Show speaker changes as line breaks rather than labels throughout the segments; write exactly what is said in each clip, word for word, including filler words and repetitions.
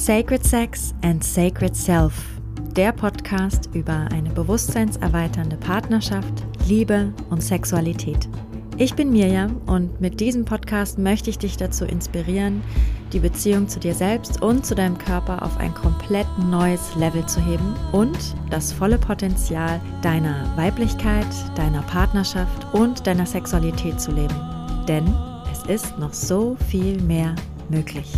Sacred Sex and Sacred Self, der Podcast über eine bewusstseinserweiternde Partnerschaft, Liebe und Sexualität. Ich bin Mirjam und mit diesem Podcast möchte ich dich dazu inspirieren, die Beziehung zu dir selbst und zu deinem Körper auf ein komplett neues Level zu heben und das volle Potenzial deiner Weiblichkeit, deiner Partnerschaft und deiner Sexualität zu leben. Denn es ist noch so viel mehr möglich.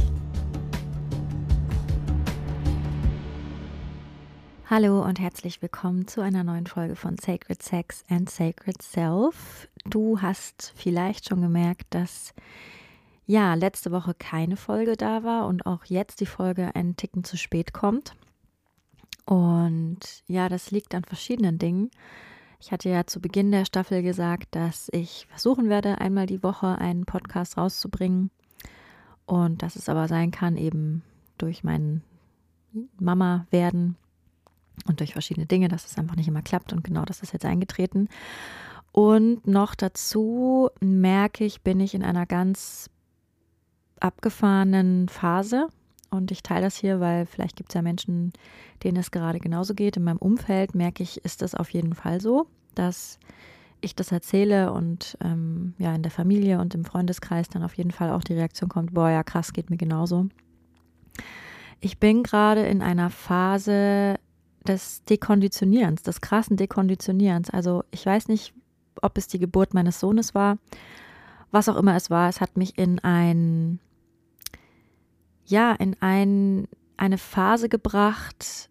Hallo und herzlich willkommen zu einer neuen Folge von Sacred Sex and Sacred Self. Du hast vielleicht schon gemerkt, dass ja letzte Woche keine Folge da war und auch jetzt die Folge einen Ticken zu spät kommt. Und ja, das liegt an verschiedenen Dingen. Ich hatte ja zu Beginn der Staffel gesagt, dass ich versuchen werde, einmal die Woche einen Podcast rauszubringen. Und dass es aber sein kann, eben durch mein Mama-Werden und durch verschiedene Dinge, dass es einfach nicht immer klappt. Und genau das ist jetzt eingetreten. Und noch dazu merke ich, bin ich in einer ganz abgefahrenen Phase. Und ich teile das hier, weil vielleicht gibt es ja Menschen, denen es gerade genauso geht. In meinem Umfeld merke ich, ist das auf jeden Fall so, dass ich das erzähle und ähm, ja in der Familie und im Freundeskreis dann auf jeden Fall auch die Reaktion kommt, boah, ja krass, geht mir genauso. Ich bin gerade in einer Phase des Dekonditionierens, des krassen Dekonditionierens. Also ich weiß nicht, ob es die Geburt meines Sohnes war, was auch immer es war. Es hat mich in ein, ja, in ein, eine Phase gebracht,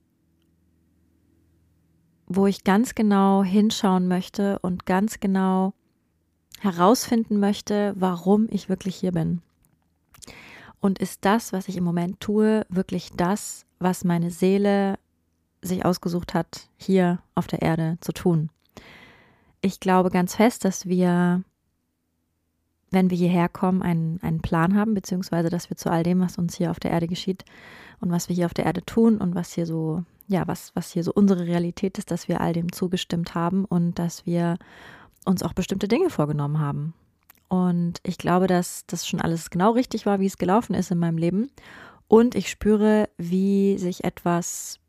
wo ich ganz genau hinschauen möchte und ganz genau herausfinden möchte, warum ich wirklich hier bin. Und ist das, was ich im Moment tue, wirklich das, was meine Seele sich ausgesucht hat, hier auf der Erde zu tun? Ich glaube ganz fest, dass wir, wenn wir hierher kommen, einen, einen Plan haben, beziehungsweise dass wir zu all dem, was uns hier auf der Erde geschieht und was wir hier auf der Erde tun und was hier so, ja, was, was hier so unsere Realität ist, dass wir all dem zugestimmt haben und dass wir uns auch bestimmte Dinge vorgenommen haben. Und ich glaube, dass das schon alles genau richtig war, wie es gelaufen ist in meinem Leben. Und ich spüre, wie sich etwas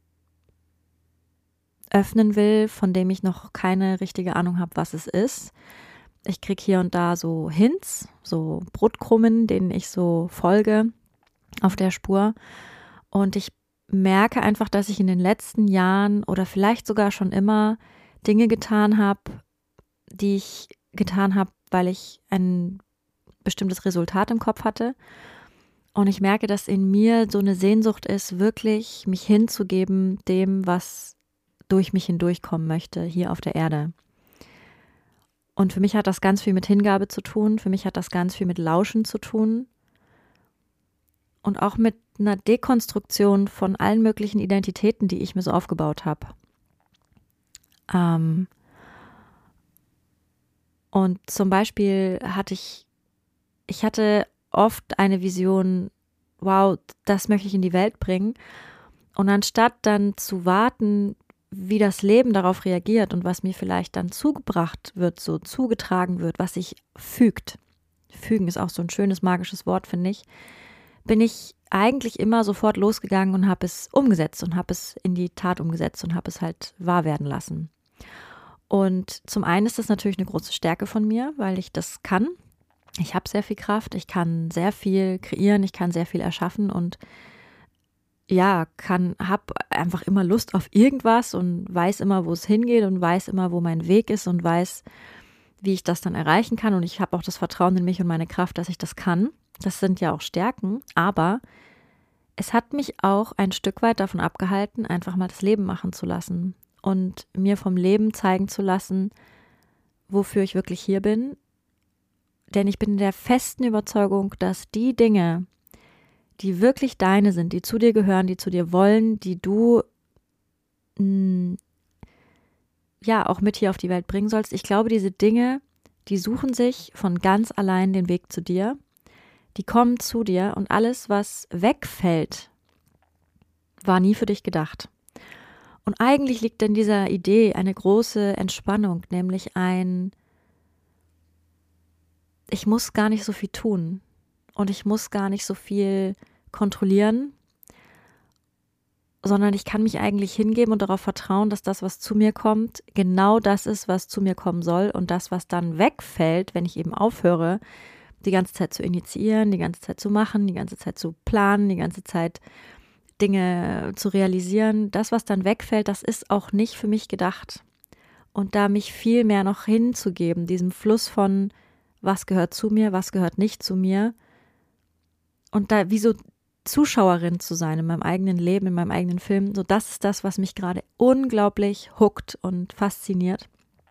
öffnen will, von dem ich noch keine richtige Ahnung habe, was es ist. Ich kriege hier und da so Hints, so Brotkrumen, denen ich so folge auf der Spur. Und ich merke einfach, dass ich in den letzten Jahren oder vielleicht sogar schon immer Dinge getan habe, die ich getan habe, weil ich ein bestimmtes Resultat im Kopf hatte. Und ich merke, dass in mir so eine Sehnsucht ist, wirklich mich hinzugeben dem, was durch mich hindurchkommen möchte, hier auf der Erde. Und für mich hat das ganz viel mit Hingabe zu tun, für mich hat das ganz viel mit Lauschen zu tun und auch mit einer Dekonstruktion von allen möglichen Identitäten, die ich mir so aufgebaut habe. Ähm und zum Beispiel hatte ich, ich hatte oft eine Vision, wow, das möchte ich in die Welt bringen. Und anstatt dann zu warten, wie das Leben darauf reagiert und was mir vielleicht dann zugebracht wird, so zugetragen wird, was sich fügt. Fügen ist auch so ein schönes magisches Wort, finde ich. Bin ich eigentlich immer sofort losgegangen und habe es umgesetzt und habe es in die Tat umgesetzt und habe es halt wahr werden lassen. Und zum einen ist das natürlich eine große Stärke von mir, weil ich das kann. Ich habe sehr viel Kraft, ich kann sehr viel kreieren, ich kann sehr viel erschaffen und ja, kann, habe einfach immer Lust auf irgendwas und weiß immer, wo es hingeht und weiß immer, wo mein Weg ist und weiß, wie ich das dann erreichen kann. Und ich habe auch das Vertrauen in mich und meine Kraft, dass ich das kann. Das sind ja auch Stärken, aber es hat mich auch ein Stück weit davon abgehalten, einfach mal das Leben machen zu lassen und mir vom Leben zeigen zu lassen, wofür ich wirklich hier bin. Denn ich bin der festen Überzeugung, dass die Dinge, die wirklich deine sind, die zu dir gehören, die zu dir wollen, die du mh, ja auch mit hier auf die Welt bringen sollst. Ich glaube, diese Dinge, die suchen sich von ganz allein den Weg zu dir. Die kommen zu dir und alles, was wegfällt, war nie für dich gedacht. Und eigentlich liegt in dieser Idee eine große Entspannung, nämlich ein, ich muss gar nicht so viel tun und ich muss gar nicht so viel kontrollieren sondern ich kann mich eigentlich hingeben und darauf vertrauen, dass das, was zu mir kommt, genau das ist, was zu mir kommen soll, und das, was dann wegfällt, wenn ich eben aufhöre, die ganze Zeit zu initiieren, die ganze Zeit zu machen, die ganze Zeit zu planen, die ganze Zeit Dinge zu realisieren, das, was dann wegfällt, das ist auch nicht für mich gedacht. Und da mich viel mehr noch hinzugeben, diesem Fluss von, was gehört zu mir, was gehört nicht zu mir, und da wie so Zuschauerin zu sein in meinem eigenen Leben, in meinem eigenen Film, so das ist das, was mich gerade unglaublich hookt und fasziniert.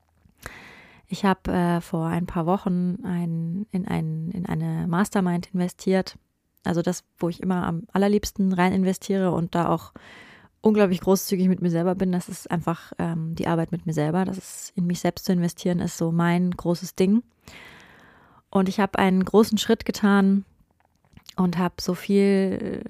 Ich habe äh, vor ein paar Wochen ein, in, ein, in eine Mastermind investiert, also das, wo ich immer am allerliebsten rein investiere und da auch unglaublich großzügig mit mir selber bin. Das ist einfach ähm, die Arbeit mit mir selber. Das ist, in mich selbst zu investieren, ist so mein großes Ding. Und ich habe einen großen Schritt getan und habe so viel,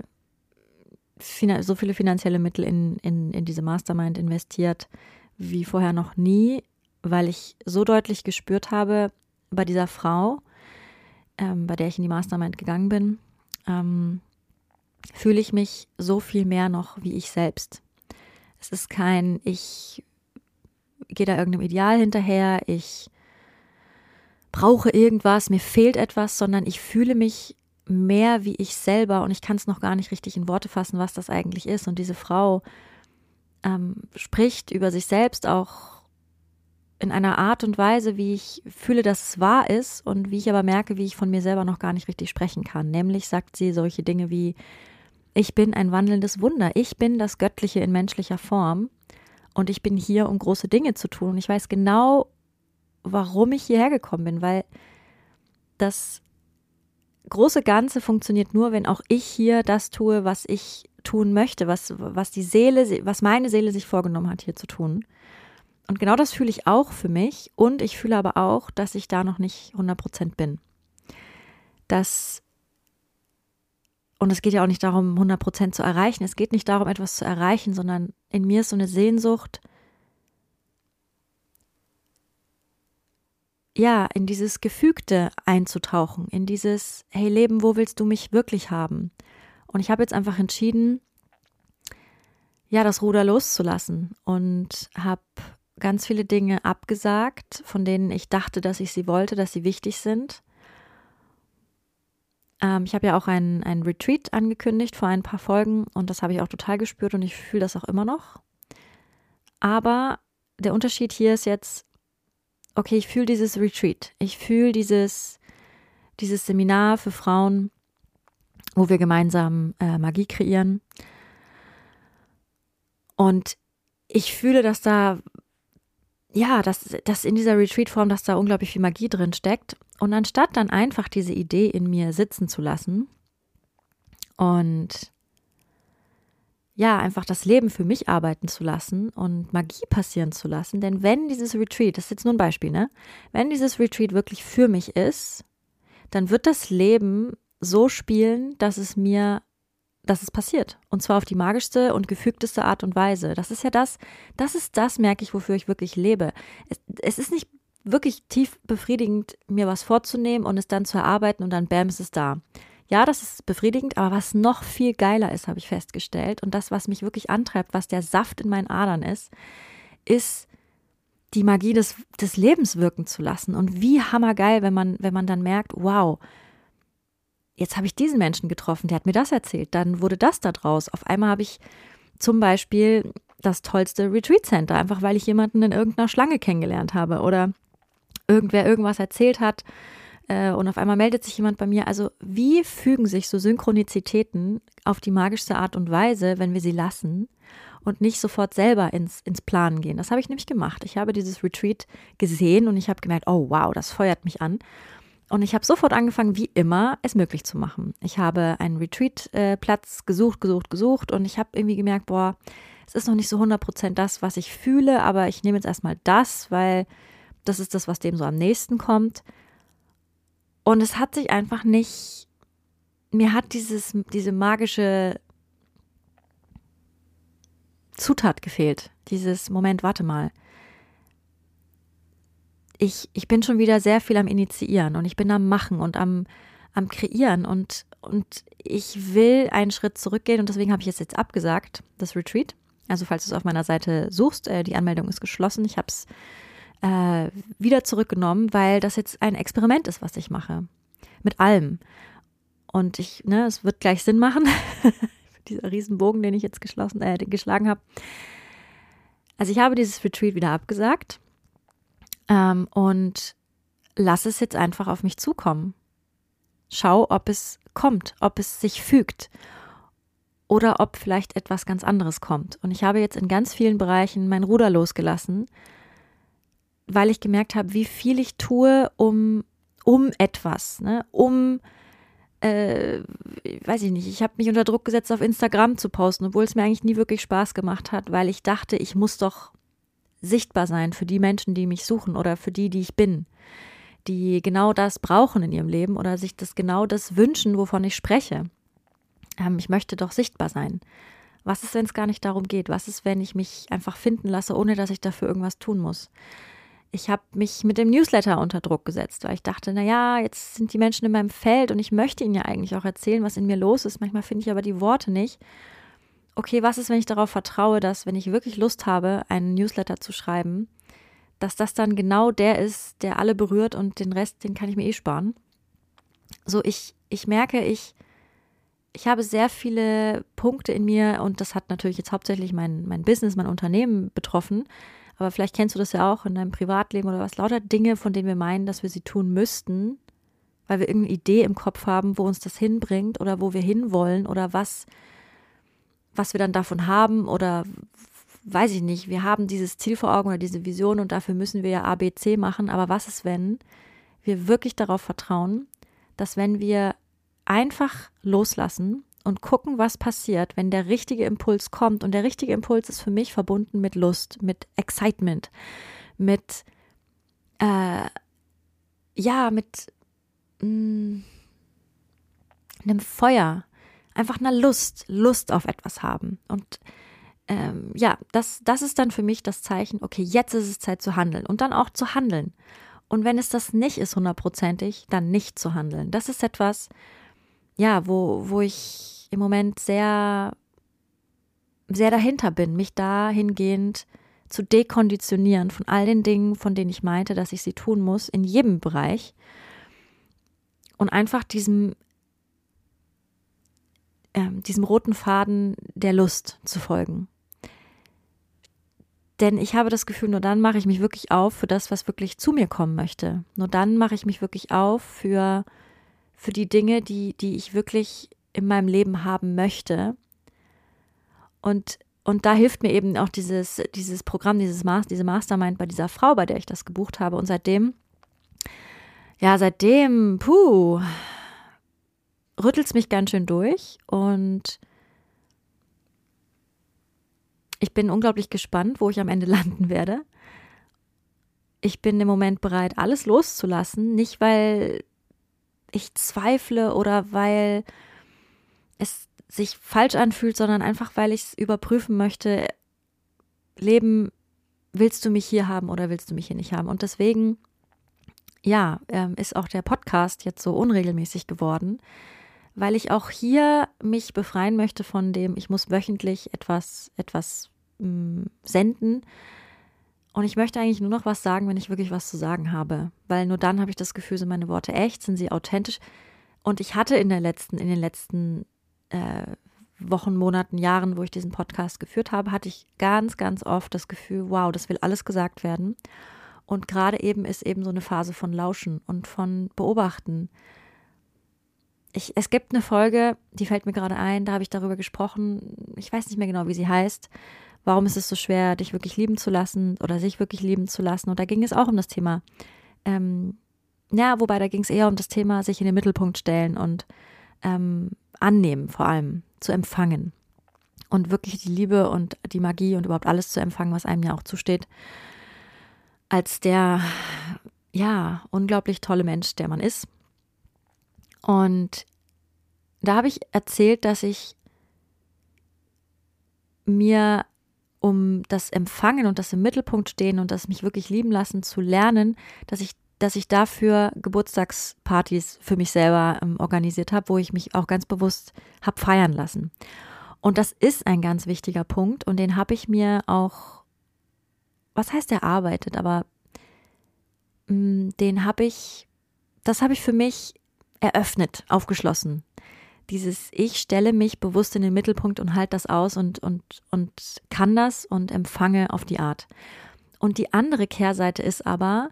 so viele finanzielle Mittel in, in, in diese Mastermind investiert wie vorher noch nie, weil ich so deutlich gespürt habe bei dieser Frau, ähm, bei der ich in die Mastermind gegangen bin, ähm, fühle ich mich so viel mehr noch wie ich selbst. Es ist kein, ich gehe da irgendeinem Ideal hinterher, ich brauche irgendwas, mir fehlt etwas, sondern ich fühle mich mehr wie ich selber, und ich kann es noch gar nicht richtig in Worte fassen, was das eigentlich ist. Und diese Frau ähm, spricht über sich selbst auch in einer Art und Weise, wie ich fühle, dass es wahr ist, und wie ich aber merke, wie ich von mir selber noch gar nicht richtig sprechen kann. Nämlich sagt sie solche Dinge wie: Ich bin ein wandelndes Wunder. Ich bin das Göttliche in menschlicher Form, und ich bin hier, um große Dinge zu tun. Und ich weiß genau, warum ich hierher gekommen bin, weil das große Ganze funktioniert nur, wenn auch ich hier das tue, was ich tun möchte, was, was die Seele, was meine Seele sich vorgenommen hat, hier zu tun. Und genau das fühle ich auch für mich, und ich fühle aber auch, dass ich da noch nicht hundert Prozent bin. Das Und es geht ja auch nicht darum, hundert Prozent zu erreichen. Es geht nicht darum, etwas zu erreichen, sondern in mir ist so eine Sehnsucht, ja, in dieses Gefügte einzutauchen, in dieses, hey Leben, wo willst du mich wirklich haben? Und ich habe jetzt einfach entschieden, ja, das Ruder loszulassen, und habe ganz viele Dinge abgesagt, von denen ich dachte, dass ich sie wollte, dass sie wichtig sind. Ähm, ich habe ja auch einen, einen Retreat angekündigt vor ein paar Folgen, und das habe ich auch total gespürt, und ich fühle das auch immer noch. Aber der Unterschied hier ist jetzt, okay, ich fühle dieses Retreat, ich fühle dieses, dieses Seminar für Frauen, wo wir gemeinsam äh, Magie kreieren. Und ich fühle, dass da, ja, dass, dass in dieser Retreat-Form, dass da unglaublich viel Magie drin steckt. Und anstatt dann einfach diese Idee in mir sitzen zu lassen und ja, einfach das Leben für mich arbeiten zu lassen und Magie passieren zu lassen, denn wenn dieses Retreat, das ist jetzt nur ein Beispiel, ne, wenn dieses Retreat wirklich für mich ist, dann wird das Leben so spielen, dass es mir, dass es passiert. Und zwar auf die magischste und gefügteste Art und Weise. Das ist ja das, das ist das, merke ich, wofür ich wirklich lebe. Es, es ist nicht wirklich tief befriedigend, mir was vorzunehmen und es dann zu erarbeiten, und dann bam, ist es da. Ja, das ist befriedigend, aber was noch viel geiler ist, habe ich festgestellt, und das, was mich wirklich antreibt, was der Saft in meinen Adern ist, ist die Magie des, des Lebens wirken zu lassen. Und wie hammergeil, wenn man, wenn man dann merkt, wow, jetzt habe ich diesen Menschen getroffen, der hat mir das erzählt, dann wurde das da draus. Auf einmal habe ich zum Beispiel das tollste Retreat Center, einfach weil ich jemanden in irgendeiner Schlange kennengelernt habe oder irgendwer irgendwas erzählt hat, äh, und auf einmal meldet sich jemand bei mir. Also wie fügen sich so Synchronizitäten auf die magischste Art und Weise, wenn wir sie lassen und nicht sofort selber ins, ins Planen gehen. Das habe ich nämlich gemacht. Ich habe dieses Retreat gesehen und ich habe gemerkt, oh wow, das feuert mich an. Und ich habe sofort angefangen, wie immer, es möglich zu machen. Ich habe einen Retreat-Platz gesucht, gesucht, gesucht, und ich habe irgendwie gemerkt, boah, es ist noch nicht so hundert Prozent das, was ich fühle, aber ich nehme jetzt erstmal das, weil das ist das, was dem so am nächsten kommt. Und es hat sich einfach nicht, mir hat dieses, diese magische Zutat gefehlt. Dieses, Moment, warte mal. Ich, ich bin schon wieder sehr viel am Initiieren, und ich bin am Machen und am, am Kreieren und, und ich will einen Schritt zurückgehen und deswegen habe ich es jetzt abgesagt, das Retreat. Also falls du es auf meiner Seite suchst, äh, die Anmeldung ist geschlossen. Ich habe es äh, wieder zurückgenommen, weil das jetzt ein Experiment ist, was ich mache. Mit allem. Und ich, ne, es wird gleich Sinn machen, dieser Riesenbogen, den ich jetzt geschlossen, äh, geschlagen habe. Also ich habe dieses Retreat wieder abgesagt ähm, und lasse es jetzt einfach auf mich zukommen. Schau, ob es kommt, ob es sich fügt oder ob vielleicht etwas ganz anderes kommt. Und ich habe jetzt in ganz vielen Bereichen mein Ruder losgelassen, weil ich gemerkt habe, wie viel ich tue, um, um etwas, ne, um Äh, weiß ich nicht, ich habe mich unter Druck gesetzt, auf Instagram zu posten, obwohl es mir eigentlich nie wirklich Spaß gemacht hat, weil ich dachte, ich muss doch sichtbar sein für die Menschen, die mich suchen oder für die, die ich bin, die genau das brauchen in ihrem Leben oder sich das genau das wünschen, wovon ich spreche. Ähm, ich möchte doch sichtbar sein. Was ist, wenn es gar nicht darum geht? Was ist, wenn ich mich einfach finden lasse, ohne dass ich dafür irgendwas tun muss? Ich habe mich mit dem Newsletter unter Druck gesetzt, weil ich dachte, naja, jetzt sind die Menschen in meinem Feld und ich möchte ihnen ja eigentlich auch erzählen, was in mir los ist. Manchmal finde ich aber die Worte nicht. Okay, was ist, wenn ich darauf vertraue, dass, wenn ich wirklich Lust habe, einen Newsletter zu schreiben, dass das dann genau der ist, der alle berührt und den Rest, den kann ich mir eh sparen. So, ich, ich merke, ich, ich habe sehr viele Punkte in mir und das hat natürlich jetzt hauptsächlich mein, mein Business, mein Unternehmen betroffen. Aber vielleicht kennst du das ja auch in deinem Privatleben oder was. Lauter Dinge, von denen wir meinen, dass wir sie tun müssten, weil wir irgendeine Idee im Kopf haben, wo uns das hinbringt oder wo wir hinwollen oder was, was wir dann davon haben oder weiß ich nicht. Wir haben dieses Ziel vor Augen oder diese Vision und dafür müssen wir ja A, B, C machen. Aber was ist, wenn wir wirklich darauf vertrauen, dass wenn wir einfach loslassen und gucken, was passiert, wenn der richtige Impuls kommt. Und der richtige Impuls ist für mich verbunden mit Lust, mit Excitement, mit, äh, ja, mit mh, einem Feuer, einfach einer Lust, Lust auf etwas haben. Und ähm, ja, das, das ist dann für mich das Zeichen, okay, jetzt ist es Zeit zu handeln und dann auch zu handeln. Und wenn es das nicht ist, hundertprozentig, dann nicht zu handeln. Das ist etwas, ja, wo, wo ich im Moment sehr, sehr dahinter bin, mich dahingehend zu dekonditionieren von all den Dingen, von denen ich meinte, dass ich sie tun muss, in jedem Bereich und einfach diesem, ähm, diesem roten Faden der Lust zu folgen. Denn ich habe das Gefühl, nur dann mache ich mich wirklich auf für das, was wirklich zu mir kommen möchte. Nur dann mache ich mich wirklich auf für, für die Dinge, die, die ich wirklich in meinem Leben haben möchte. Und, und da hilft mir eben auch dieses, dieses Programm, dieses Mas- diese Mastermind bei dieser Frau, bei der ich das gebucht habe. Und seitdem, ja, seitdem, puh, rüttelt es mich ganz schön durch. Und ich bin unglaublich gespannt, wo ich am Ende landen werde. Ich bin im Moment bereit, alles loszulassen. Nicht, weil ich zweifle oder weil es sich falsch anfühlt, sondern einfach, weil ich es überprüfen möchte, Leben, willst du mich hier haben oder willst du mich hier nicht haben? Und deswegen, ja, ähm, ist auch der Podcast jetzt so unregelmäßig geworden, weil ich auch hier mich befreien möchte von dem, ich muss wöchentlich etwas, etwas mh, senden. Und ich möchte eigentlich nur noch was sagen, wenn ich wirklich was zu sagen habe, weil nur dann habe ich das Gefühl, sind meine Worte echt, sind sie authentisch. Und ich hatte in der letzten, in den letzten Äh, Wochen, Monaten, Jahren, wo ich diesen Podcast geführt habe, hatte ich ganz, ganz oft das Gefühl, wow, das will alles gesagt werden. Und gerade eben ist eben so eine Phase von Lauschen und von Beobachten. Ich, es gibt eine Folge, die fällt mir gerade ein, da habe ich darüber gesprochen, ich weiß nicht mehr genau, wie sie heißt, warum ist es so schwer, dich wirklich lieben zu lassen oder sich wirklich lieben zu lassen. Und da ging es auch um das Thema, ähm, ja, wobei da ging es eher um das Thema, sich in den Mittelpunkt stellen und ähm, annehmen, vor allem zu empfangen und wirklich die Liebe und die Magie und überhaupt alles zu empfangen, was einem ja auch zusteht, als der, ja, unglaublich tolle Mensch, der man ist. Und da habe ich erzählt, dass ich mir, um das Empfangen und das im Mittelpunkt stehen und das mich wirklich lieben lassen zu lernen, dass ich dass ich dafür Geburtstagspartys für mich selber ähm, organisiert habe, wo ich mich auch ganz bewusst habe feiern lassen. Und das ist ein ganz wichtiger Punkt und den habe ich mir auch, was heißt erarbeitet, aber mh, den habe ich, das habe ich für mich eröffnet, aufgeschlossen. Dieses ich stelle mich bewusst in den Mittelpunkt und halte das aus und, und, und kann das und empfange auf die Art. Und die andere Kehrseite ist aber,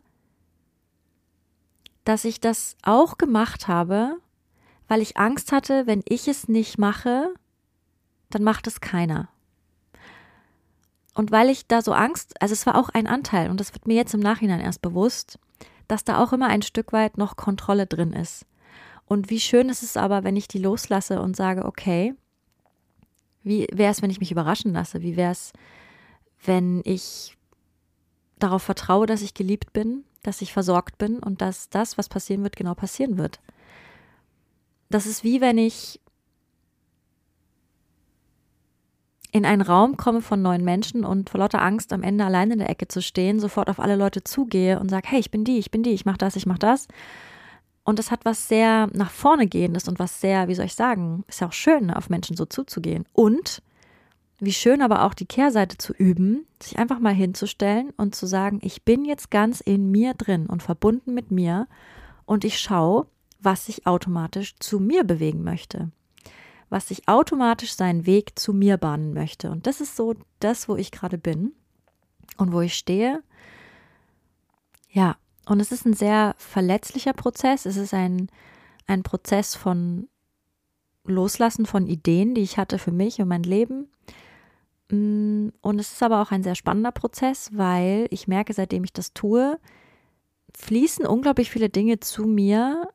dass ich das auch gemacht habe, weil ich Angst hatte, wenn ich es nicht mache, dann macht es keiner. Und weil ich da so Angst, also es war auch ein Anteil, und das wird mir jetzt im Nachhinein erst bewusst, dass da auch immer ein Stück weit noch Kontrolle drin ist. Und wie schön ist es aber, wenn ich die loslasse und sage, okay, wie wäre es, wenn ich mich überraschen lasse? Wie wäre es, wenn ich darauf vertraue, dass ich geliebt bin, dass ich versorgt bin und dass das, was passieren wird, genau passieren wird? Das ist wie wenn ich in einen Raum komme von neuen Menschen und vor lauter Angst am Ende allein in der Ecke zu stehen, sofort auf alle Leute zugehe und sage, hey, ich bin die, ich bin die, ich mache das, ich mache das. Und das hat was sehr nach vorne gehendes und was sehr, wie soll ich sagen, ist ja auch schön, auf Menschen so zuzugehen. Und wie schön aber auch die Kehrseite zu üben, sich einfach mal hinzustellen und zu sagen, ich bin jetzt ganz in mir drin und verbunden mit mir und ich schaue, was sich automatisch zu mir bewegen möchte. Was sich automatisch seinen Weg zu mir bahnen möchte. Und das ist so das, wo ich gerade bin und wo ich stehe. Ja, und es ist ein sehr verletzlicher Prozess. Es ist ein, ein Prozess von Loslassen von Ideen, die ich hatte für mich und mein Leben. Und es ist aber auch ein sehr spannender Prozess, weil ich merke, seitdem ich das tue, fließen unglaublich viele Dinge zu mir,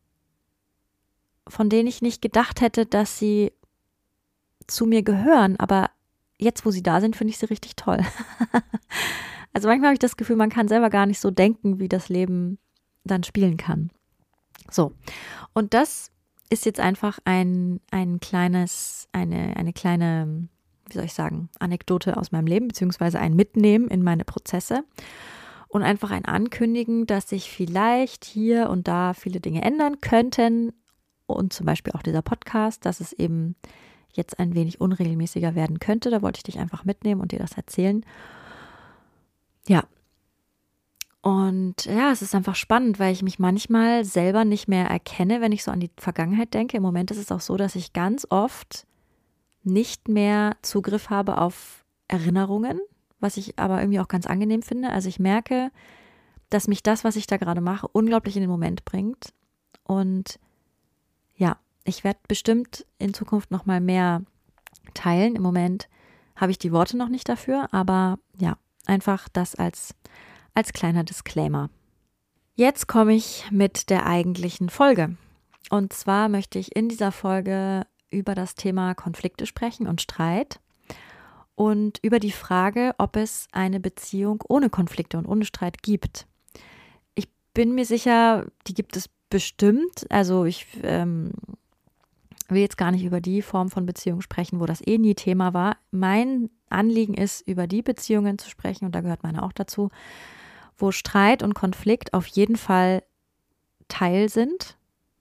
von denen ich nicht gedacht hätte, dass sie zu mir gehören. Aber jetzt, wo sie da sind, finde ich sie richtig toll. Also manchmal habe ich das Gefühl, man kann selber gar nicht so denken, wie das Leben dann spielen kann. So, und das ist jetzt einfach ein, ein kleines, eine, eine kleine, wie soll ich sagen, Anekdote aus meinem Leben, beziehungsweise ein Mitnehmen in meine Prozesse. Und einfach ein Ankündigen, dass sich vielleicht hier und da viele Dinge ändern könnten, und zum Beispiel auch dieser Podcast, dass es eben jetzt ein wenig unregelmäßiger werden könnte. Da wollte ich dich einfach mitnehmen und dir das erzählen. Ja. Und ja, es ist einfach spannend, weil ich mich manchmal selber nicht mehr erkenne, wenn ich so an die Vergangenheit denke. Im Moment ist es auch so, dass ich ganz oft nicht mehr Zugriff habe auf Erinnerungen, was ich aber irgendwie auch ganz angenehm finde. Also ich merke, dass mich das, was ich da gerade mache, unglaublich in den Moment bringt. Und ja, ich werde bestimmt in Zukunft noch mal mehr teilen. Im Moment habe ich die Worte noch nicht dafür, aber ja, einfach das als, als kleiner Disclaimer. Jetzt komme ich mit der eigentlichen Folge. Und zwar möchte ich in dieser Folge über das Thema Konflikte sprechen und Streit und über die Frage, ob es eine Beziehung ohne Konflikte und ohne Streit gibt. Ich bin mir sicher, die gibt es bestimmt, also ich ähm, will jetzt gar nicht über die Form von Beziehung sprechen, wo das eh nie Thema war. Mein Anliegen ist, über die Beziehungen zu sprechen, und da gehört meine auch dazu, wo Streit und Konflikt auf jeden Fall Teil sind,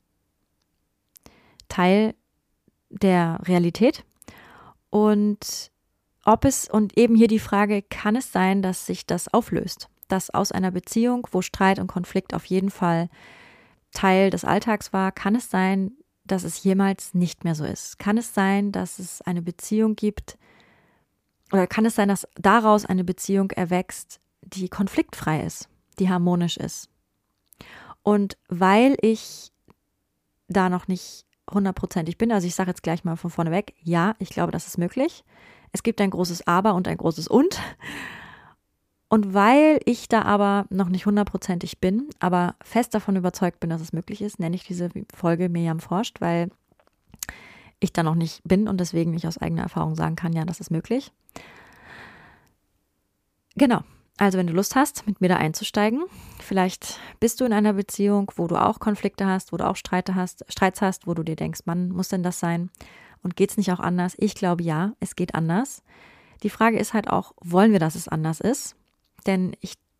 Teil der Realität. Und ob es, und eben hier die Frage, kann es sein, dass sich das auflöst, dass aus einer Beziehung, wo Streit und Konflikt auf jeden Fall Teil des Alltags war, kann es sein, dass es jemals nicht mehr so ist? Kann es sein, dass es eine Beziehung gibt, oder kann es sein, dass daraus eine Beziehung erwächst, die konfliktfrei ist, die harmonisch ist? Und weil ich da noch nicht hundertprozentig bin, also ich sage jetzt gleich mal von vorne weg, ja, ich glaube, das ist möglich. Es gibt ein großes Aber und ein großes Und. Und weil ich da aber noch nicht hundertprozentig bin, aber fest davon überzeugt bin, dass es möglich ist, nenne ich diese Folge Mirjam forscht, weil ich da noch nicht bin und deswegen nicht aus eigener Erfahrung sagen kann, ja, das ist möglich. Genau, also wenn du Lust hast, mit mir da einzusteigen, vielleicht bist du in einer Beziehung, wo du auch Konflikte hast, wo du auch Streite hast, Streits hast, wo du dir denkst, Mann, muss denn das sein? Und geht es nicht auch anders? Ich glaube, ja, es geht anders. Die Frage ist halt auch, wollen wir, dass es anders ist? Denn ich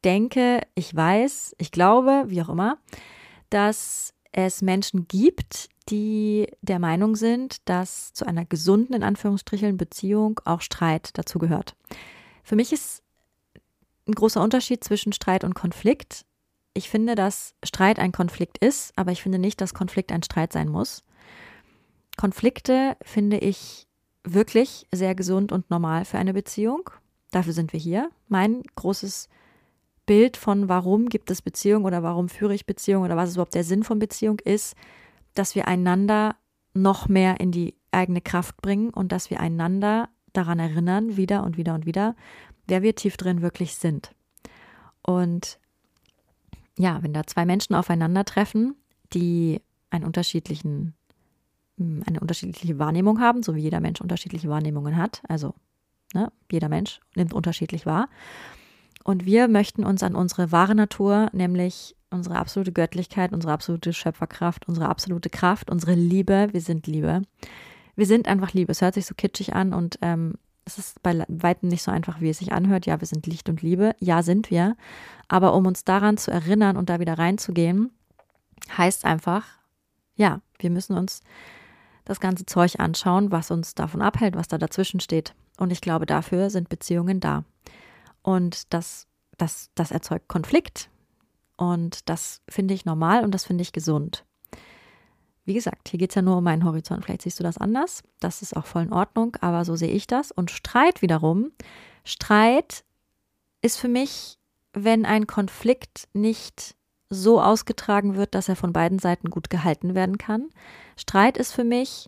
denke, ich weiß, ich glaube, wie auch immer, dass es Menschen gibt, die der Meinung sind, dass zu einer gesunden, in Anführungsstrichen, Beziehung auch Streit dazu gehört. Für mich ist ein großer Unterschied zwischen Streit und Konflikt. Ich finde, dass Streit ein Konflikt ist, aber ich finde nicht, dass Konflikt ein Streit sein muss. Konflikte finde ich wirklich sehr gesund und normal für eine Beziehung. Dafür sind wir hier. Mein großes Bild von, warum gibt es Beziehung oder warum führe ich Beziehung oder was ist überhaupt der Sinn von Beziehung ist, dass wir einander noch mehr in die eigene Kraft bringen und dass wir einander daran erinnern, wieder und wieder und wieder, wer wir tief drin wirklich sind. Und ja, wenn da zwei Menschen aufeinandertreffen, die einen unterschiedlichen, eine unterschiedliche Wahrnehmung haben, so wie jeder Mensch unterschiedliche Wahrnehmungen hat, also ne, jeder Mensch nimmt unterschiedlich wahr. Und wir möchten uns an unsere wahre Natur, nämlich unsere absolute Göttlichkeit, unsere absolute Schöpferkraft, unsere absolute Kraft, unsere Liebe, wir sind Liebe. Wir sind einfach Liebe. Es hört sich so kitschig an und ähm, es ist bei weitem nicht so einfach, wie es sich anhört. Ja, wir sind Licht und Liebe. Ja, sind wir. Aber um uns daran zu erinnern und da wieder reinzugehen, heißt einfach, ja, wir müssen uns das ganze Zeug anschauen, was uns davon abhält, was da dazwischen steht. Und ich glaube, dafür sind Beziehungen da. Und das, das, das erzeugt Konflikt. Und das finde ich normal und das finde ich gesund. Wie gesagt, hier geht es ja nur um meinen Horizont. Vielleicht siehst du das anders. Das ist auch voll in Ordnung, aber so sehe ich das. Und Streit wiederum, Streit ist für mich, wenn ein Konflikt nicht so ausgetragen wird, dass er von beiden Seiten gut gehalten werden kann. Streit ist für mich,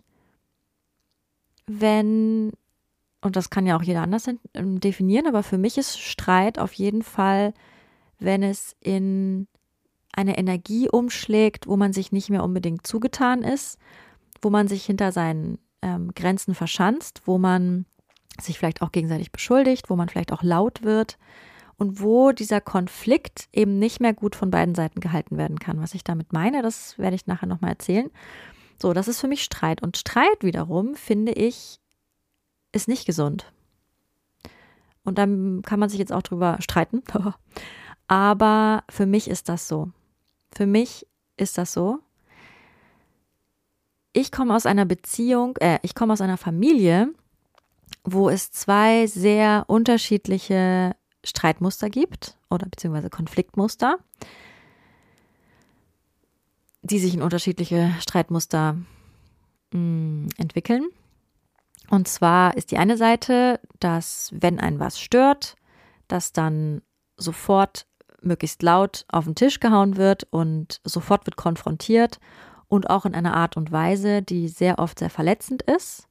wenn, und das kann ja auch jeder anders definieren, aber für mich ist Streit auf jeden Fall, wenn es in eine Energie umschlägt, wo man sich nicht mehr unbedingt zugetan ist, wo man sich hinter seinen ähm, Grenzen verschanzt, wo man sich vielleicht auch gegenseitig beschuldigt, wo man vielleicht auch laut wird und wo dieser Konflikt eben nicht mehr gut von beiden Seiten gehalten werden kann. Was ich damit meine, das werde ich nachher nochmal erzählen. So, das ist für mich Streit. Und Streit wiederum, finde ich, ist nicht gesund. Und dann kann man sich jetzt auch drüber streiten. Aber für mich ist das so. Für mich ist das so. Ich komme aus einer Beziehung, äh, ich komme aus einer Familie, wo es zwei sehr unterschiedliche Streitmuster gibt oder beziehungsweise Konfliktmuster, die sich in unterschiedliche Streitmuster mh, entwickeln. Und zwar ist die eine Seite, dass wenn ein was stört, dass dann sofort möglichst laut auf den Tisch gehauen wird und sofort wird konfrontiert und auch in einer Art und Weise, die sehr oft sehr verletzend ist.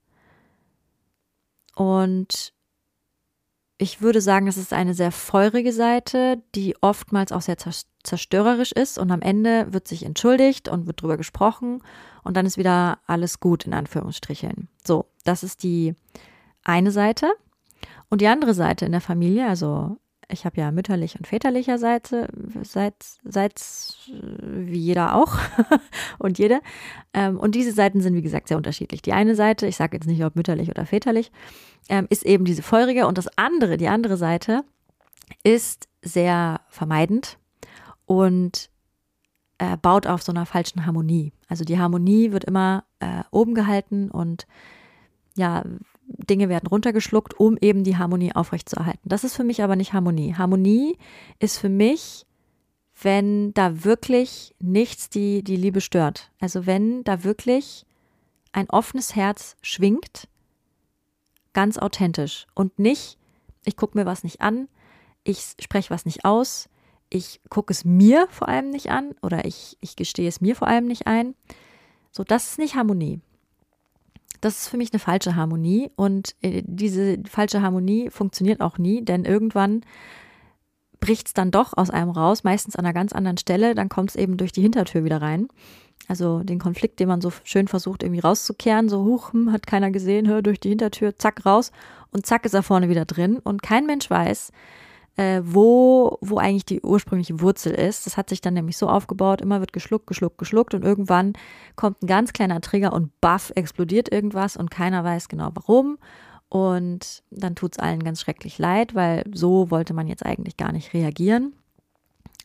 Und ich würde sagen, das ist eine sehr feurige Seite, die oftmals auch sehr zerstörerisch ist und am Ende wird sich entschuldigt und wird drüber gesprochen und dann ist wieder alles gut in Anführungsstrichen. So, das ist die eine Seite. Und die andere Seite in der Familie, also ich habe ja mütterlich und väterlicher Seite, seit, seit wie jeder auch und jede. Und diese Seiten sind, wie gesagt, sehr unterschiedlich. Die eine Seite, ich sage jetzt nicht, ob mütterlich oder väterlich, ist eben diese feurige und das andere, die andere Seite, ist sehr vermeidend und äh, baut auf so einer falschen Harmonie. Also die Harmonie wird immer äh, oben gehalten und ja, Dinge werden runtergeschluckt, um eben die Harmonie aufrechtzuerhalten. Das ist für mich aber nicht Harmonie. Harmonie ist für mich, wenn da wirklich nichts die, die Liebe stört. Also wenn da wirklich ein offenes Herz schwingt, ganz authentisch und nicht, ich gucke mir was nicht an, ich spreche was nicht aus, ich gucke es mir vor allem nicht an oder ich, ich gestehe es mir vor allem nicht ein. So, das ist nicht Harmonie. Das ist für mich eine falsche Harmonie und diese falsche Harmonie funktioniert auch nie, denn irgendwann bricht es dann doch aus einem raus, meistens an einer ganz anderen Stelle, dann kommt es eben durch die Hintertür wieder rein. Also den Konflikt, den man so schön versucht irgendwie rauszukehren, so huch, hm, hat keiner gesehen, hör, durch die Hintertür, zack, raus und zack ist er vorne wieder drin und kein Mensch weiß, äh, wo, wo eigentlich die ursprüngliche Wurzel ist. Das hat sich dann nämlich so aufgebaut, immer wird geschluckt, geschluckt, geschluckt und irgendwann kommt ein ganz kleiner Trigger und baff, explodiert irgendwas und keiner weiß genau warum und dann tut es allen ganz schrecklich leid, weil so wollte man jetzt eigentlich gar nicht reagieren.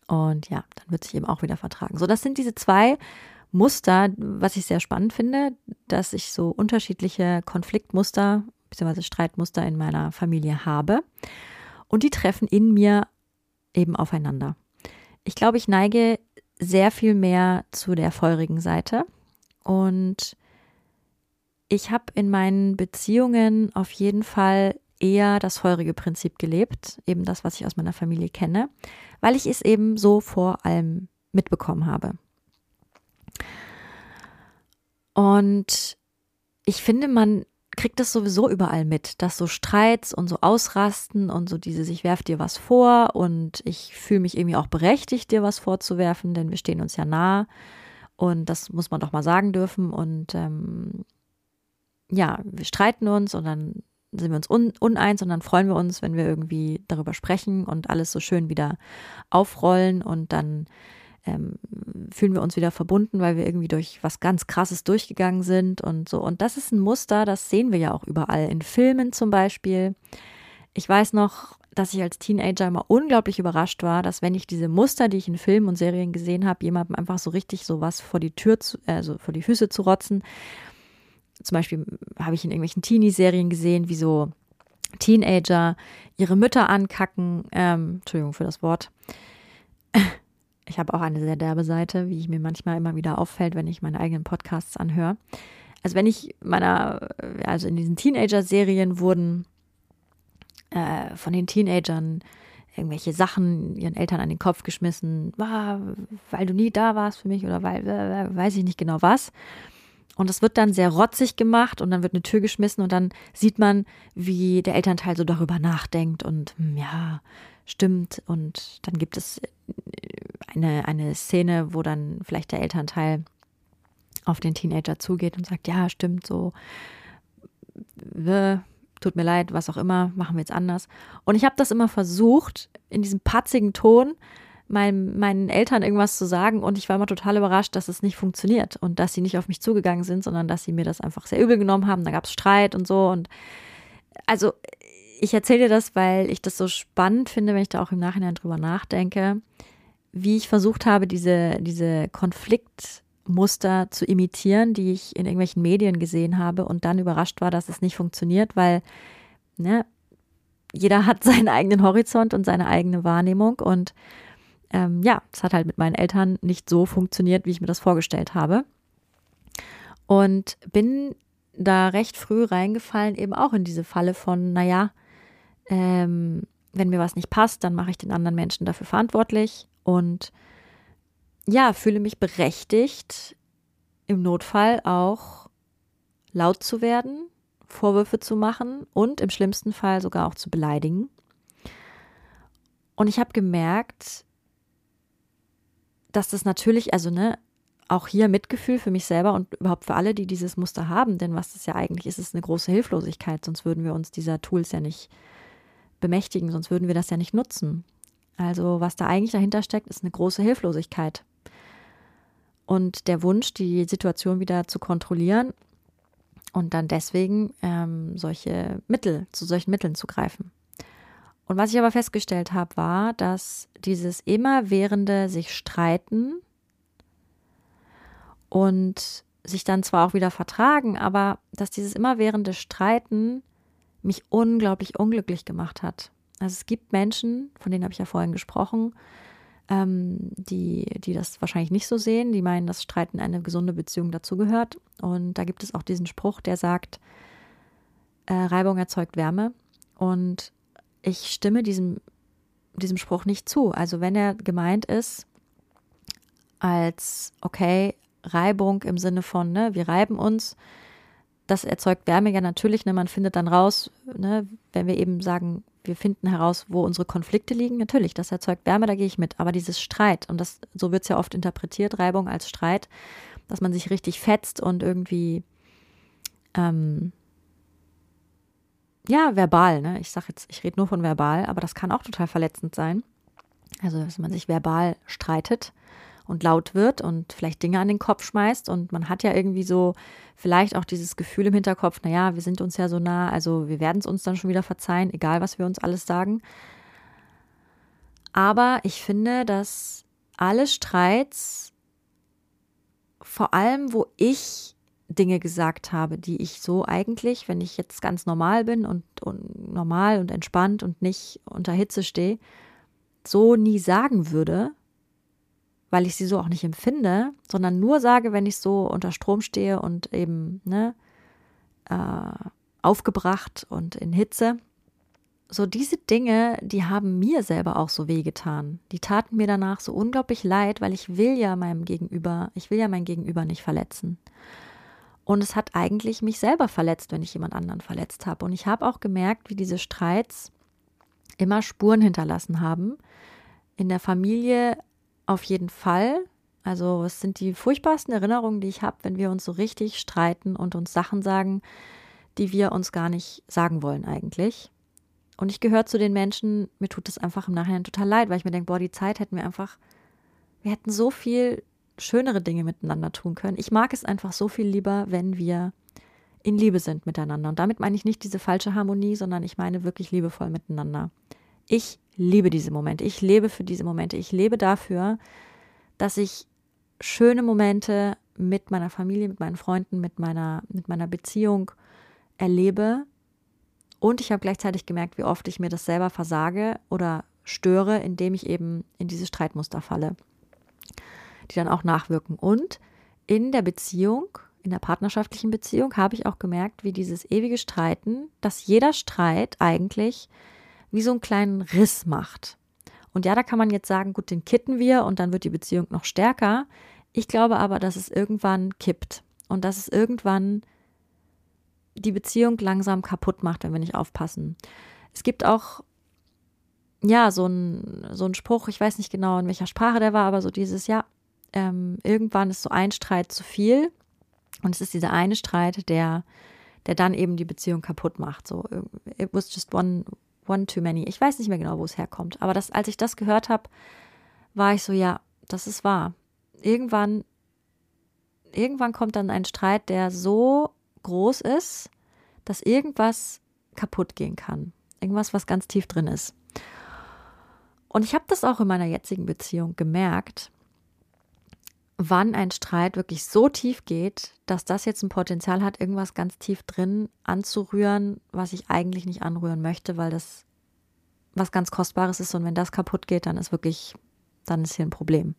Und ja, dann wird sich eben auch wieder vertragen. So, das sind diese zwei Muster, was ich sehr spannend finde, dass ich so unterschiedliche Konfliktmuster bzw. Streitmuster in meiner Familie habe. Und die treffen in mir eben aufeinander. Ich glaube, ich neige sehr viel mehr zu der feurigen Seite. Und ich habe in meinen Beziehungen auf jeden Fall eher das feurige Prinzip gelebt, eben das, was ich aus meiner Familie kenne, weil ich es eben so vor allem mitbekommen habe. Und ich finde, man kriegt das sowieso überall mit, dass so Streits und so Ausrasten und so dieses, ich werfe dir was vor und ich fühle mich irgendwie auch berechtigt, dir was vorzuwerfen, denn wir stehen uns ja nah und das muss man doch mal sagen dürfen und ähm, ja, wir streiten uns und dann sind wir uns un- uneins und dann freuen wir uns, wenn wir irgendwie darüber sprechen und alles so schön wieder aufrollen und dann ähm, fühlen wir uns wieder verbunden, weil wir irgendwie durch was ganz Krasses durchgegangen sind und so. Und das ist ein Muster, das sehen wir ja auch überall, in Filmen zum Beispiel. Ich weiß noch, dass ich als Teenager immer unglaublich überrascht war, dass wenn ich diese Muster, die ich in Filmen und Serien gesehen habe, jemandem einfach so richtig so was vor die Tür, zu, also vor die Füße zu rotzen. Zum Beispiel habe ich in irgendwelchen Teenie-Serien gesehen, wie so Teenager ihre Mütter ankacken. Ähm, Entschuldigung für das Wort. Ich habe auch eine sehr derbe Seite, wie ich mir manchmal immer wieder auffällt, wenn ich meine eigenen Podcasts anhöre. Also wenn ich meiner, also in diesen Teenager-Serien wurden äh, von den Teenagern irgendwelche Sachen ihren Eltern an den Kopf geschmissen, ah, weil du nie da warst für mich oder weil, äh, weiß ich nicht genau was. Und das wird dann sehr rotzig gemacht und dann wird eine Tür geschmissen und dann sieht man, wie der Elternteil so darüber nachdenkt und ja, stimmt. Und dann gibt es eine, eine Szene, wo dann vielleicht der Elternteil auf den Teenager zugeht und sagt, ja, stimmt, so, tut mir leid, was auch immer, machen wir jetzt anders. Und ich habe das immer versucht, in diesem patzigen Ton mein, meinen Eltern irgendwas zu sagen und ich war immer total überrascht, dass es nicht funktioniert und dass sie nicht auf mich zugegangen sind, sondern dass sie mir das einfach sehr übel genommen haben. Da gab es Streit und so und also ich erzähle dir das, weil ich das so spannend finde, wenn ich da auch im Nachhinein drüber nachdenke, wie ich versucht habe, diese, diese Konfliktmuster zu imitieren, die ich in irgendwelchen Medien gesehen habe und dann überrascht war, dass es nicht funktioniert, weil ne, jeder hat seinen eigenen Horizont und seine eigene Wahrnehmung und ähm, ja, es hat halt mit meinen Eltern nicht so funktioniert, wie ich mir das vorgestellt habe und bin da recht früh reingefallen, eben auch in diese Falle von, naja, ähm, wenn mir was nicht passt, dann mache ich den anderen Menschen dafür verantwortlich und ja, fühle mich berechtigt, im Notfall auch laut zu werden, Vorwürfe zu machen und im schlimmsten Fall sogar auch zu beleidigen. Und ich habe gemerkt, dass das natürlich, also ne, auch hier Mitgefühl für mich selber und überhaupt für alle, die dieses Muster haben, denn was das ja eigentlich ist, ist eine große Hilflosigkeit, sonst würden wir uns dieser Tools ja nicht bemächtigen, sonst würden wir das ja nicht nutzen. Also was da eigentlich dahinter steckt, ist eine große Hilflosigkeit. Und der Wunsch, die Situation wieder zu kontrollieren und dann deswegen ähm, solche Mittel, zu solchen Mitteln zu greifen. Und was ich aber festgestellt habe, war, dass dieses immerwährende sich streiten und sich dann zwar auch wieder vertragen, aber dass dieses immerwährende Streiten mich unglaublich unglücklich gemacht hat. Also es gibt Menschen, von denen habe ich ja vorhin gesprochen, ähm, die, die das wahrscheinlich nicht so sehen, die meinen, dass Streiten eine gesunde Beziehung dazugehört. Und da gibt es auch diesen Spruch, der sagt, äh, Reibung erzeugt Wärme. Und ich stimme diesem, diesem Spruch nicht zu. Also wenn er gemeint ist als, okay, Reibung im Sinne von, ne, wir reiben uns, das erzeugt Wärme, ja natürlich, ne, man findet dann raus, ne, wenn wir eben sagen, wir finden heraus, wo unsere Konflikte liegen, natürlich, das erzeugt Wärme, da gehe ich mit, aber dieses Streit, und das, so wird es ja oft interpretiert, Reibung als Streit, dass man sich richtig fetzt und irgendwie, ähm, ja, verbal, ne, ich sag jetzt, ich rede nur von verbal, aber das kann auch total verletzend sein, also, dass man sich verbal streitet und laut wird und vielleicht Dinge an den Kopf schmeißt und man hat ja irgendwie so vielleicht auch dieses Gefühl im Hinterkopf, naja, wir sind uns ja so nah, also wir werden es uns dann schon wieder verzeihen, egal was wir uns alles sagen. Aber ich finde, dass alle Streits, vor allem wo ich Dinge gesagt habe, die ich so eigentlich, wenn ich jetzt ganz normal bin und, und normal und entspannt und nicht unter Hitze stehe, so nie sagen würde, weil ich sie so auch nicht empfinde, sondern nur sage, wenn ich so unter Strom stehe und eben ne, äh, aufgebracht und in Hitze. So diese Dinge, die haben mir selber auch so wehgetan. Die taten mir danach so unglaublich leid, weil ich will ja meinem Gegenüber, ich will ja mein Gegenüber nicht verletzen. Und es hat eigentlich mich selber verletzt, wenn ich jemand anderen verletzt habe. Und ich habe auch gemerkt, wie diese Streits immer Spuren hinterlassen haben. In der Familie auf jeden Fall. Also es sind die furchtbarsten Erinnerungen, die ich habe, wenn wir uns so richtig streiten und uns Sachen sagen, die wir uns gar nicht sagen wollen eigentlich. Und ich gehöre zu den Menschen, mir tut es einfach im Nachhinein total leid, weil ich mir denke, boah, die Zeit hätten wir einfach, wir hätten so viel schönere Dinge miteinander tun können. Ich mag es einfach so viel lieber, wenn wir in Liebe sind miteinander. Und damit meine ich nicht diese falsche Harmonie, sondern ich meine wirklich liebevoll miteinander. Ich liebe diese Momente. Ich lebe für diese Momente. Ich lebe dafür, dass ich schöne Momente mit meiner Familie, mit meinen Freunden, mit meiner, mit meiner Beziehung erlebe. Und ich habe gleichzeitig gemerkt, wie oft ich mir das selber versage oder störe, indem ich eben in diese Streitmuster falle, die dann auch nachwirken. Und in der Beziehung, in der partnerschaftlichen Beziehung, habe ich auch gemerkt, wie dieses ewige Streiten, dass jeder Streit eigentlich wie so einen kleinen Riss macht. Und ja, da kann man jetzt sagen, gut, den kitten wir und dann wird die Beziehung noch stärker. Ich glaube aber, dass es irgendwann kippt und dass es irgendwann die Beziehung langsam kaputt macht, wenn wir nicht aufpassen. Es gibt auch, ja, so ein, so ein Spruch, ich weiß nicht genau, in welcher Sprache der war, aber so dieses, ja, ähm, irgendwann ist so ein Streit zu viel und es ist dieser eine Streit, der, der dann eben die Beziehung kaputt macht. So, it was just one One too many. Ich weiß nicht mehr genau, wo es herkommt. Aber das, als ich das gehört habe, war ich so, ja, das ist wahr. Irgendwann, irgendwann kommt dann ein Streit, der so groß ist, dass irgendwas kaputt gehen kann. Irgendwas, was ganz tief drin ist. Und ich habe das auch in meiner jetzigen Beziehung gemerkt, wann ein Streit wirklich so tief geht, dass das jetzt ein Potenzial hat, irgendwas ganz tief drin anzurühren, was ich eigentlich nicht anrühren möchte, weil das was ganz Kostbares ist und wenn das kaputt geht, dann ist wirklich, dann ist hier ein Problem.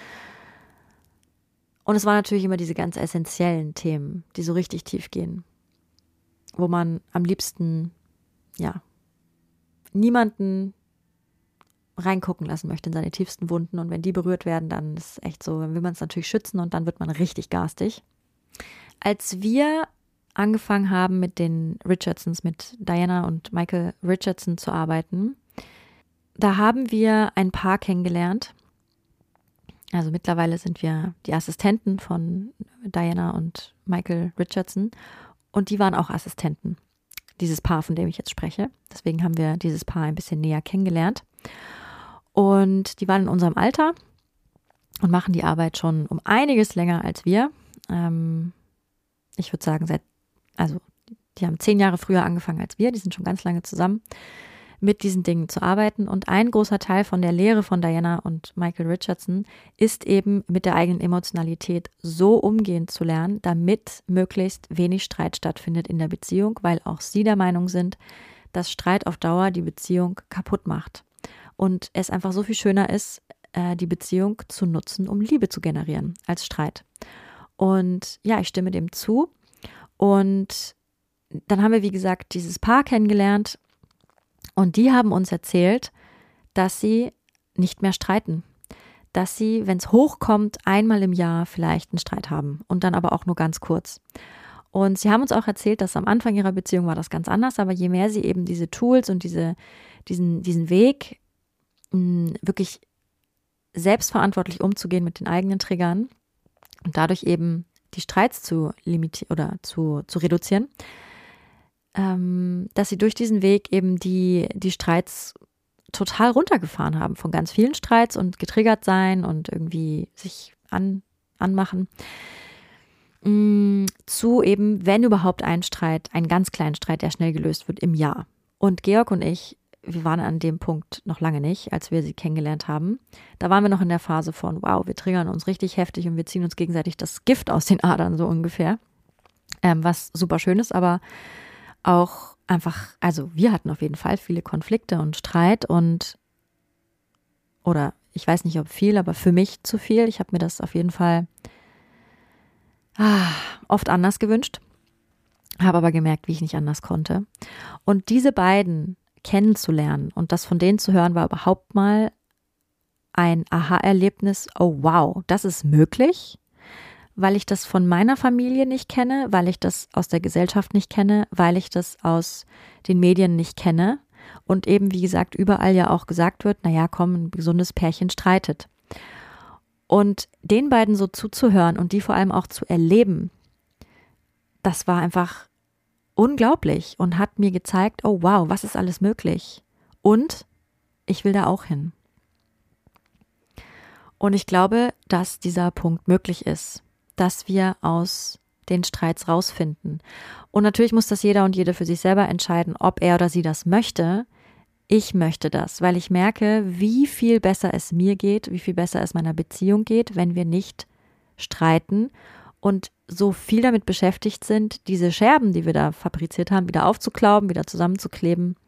Und es waren natürlich immer diese ganz essentiellen Themen, die so richtig tief gehen, wo man am liebsten, ja, niemanden reingucken lassen möchte in seine tiefsten Wunden und wenn die berührt werden, dann ist es echt so, dann will man es natürlich schützen und dann wird man richtig garstig. Als wir angefangen haben mit den Richardsons, mit Diana und Michael Richardson zu arbeiten, da haben wir ein Paar kennengelernt. Also mittlerweile sind wir die Assistenten von Diana und Michael Richardson und die waren auch Assistenten, dieses Paar, von dem ich jetzt spreche. Deswegen haben wir dieses Paar ein bisschen näher kennengelernt. Und die waren in unserem Alter und machen die Arbeit schon um einiges länger als wir. Ähm, ich würde sagen, seit, also die haben zehn Jahre früher angefangen als wir, die sind schon ganz lange zusammen, mit diesen Dingen zu arbeiten. Und ein großer Teil von der Lehre von Diana und Michael Richardson ist eben mit der eigenen Emotionalität so umgehen zu lernen, damit möglichst wenig Streit stattfindet in der Beziehung, weil auch sie der Meinung sind, dass Streit auf Dauer die Beziehung kaputt macht. Und es einfach so viel schöner ist, die Beziehung zu nutzen, um Liebe zu generieren, als Streit. Und ja, ich stimme dem zu. Und dann haben wir, wie gesagt, dieses Paar kennengelernt. Und die haben uns erzählt, dass sie nicht mehr streiten. Dass sie, wenn es hochkommt, einmal im Jahr vielleicht einen Streit haben. Und dann aber auch nur ganz kurz. Und sie haben uns auch erzählt, dass am Anfang ihrer Beziehung war das ganz anders. Aber je mehr sie eben diese Tools und diese, diesen, diesen Weg wirklich selbstverantwortlich umzugehen mit den eigenen Triggern und dadurch eben die Streits zu limitieren oder zu, zu reduzieren, ähm, dass sie durch diesen Weg eben die, die Streits total runtergefahren haben, von ganz vielen Streits und getriggert sein und irgendwie sich an, anmachen, mh, zu eben, wenn überhaupt ein Streit, einen ganz kleinen Streit, der schnell gelöst wird im Jahr. Und Georg und ich, wir waren an dem Punkt noch lange nicht, als wir sie kennengelernt haben. Da waren wir noch in der Phase von, wow, wir triggern uns richtig heftig und wir ziehen uns gegenseitig das Gift aus den Adern, so ungefähr. Ähm, was super schön ist, aber auch einfach, also wir hatten auf jeden Fall viele Konflikte und Streit und, oder ich weiß nicht, ob viel, aber für mich zu viel. Ich habe mir das auf jeden Fall ah, oft anders gewünscht, habe aber gemerkt, wie ich nicht anders konnte. Und diese beiden kennenzulernen und das von denen zu hören, war überhaupt mal ein Aha-Erlebnis. Oh wow, das ist möglich, weil ich das von meiner Familie nicht kenne, weil ich das aus der Gesellschaft nicht kenne, weil ich das aus den Medien nicht kenne und eben, wie gesagt, überall ja auch gesagt wird, naja, komm, ein gesundes Pärchen streitet. Und den beiden so zuzuhören und die vor allem auch zu erleben, das war einfach unglaublich und hat mir gezeigt, oh wow, was ist alles möglich? Und ich will da auch hin. Und ich glaube, dass dieser Punkt möglich ist, dass wir aus den Streits rausfinden. Und natürlich muss das jeder und jede für sich selber entscheiden, ob er oder sie das möchte. Ich möchte das, weil ich merke, wie viel besser es mir geht, wie viel besser es meiner Beziehung geht, wenn wir nicht streiten und so viel damit beschäftigt sind, diese Scherben, die wir da fabriziert haben, wieder aufzuklauben, wieder zusammenzukleben.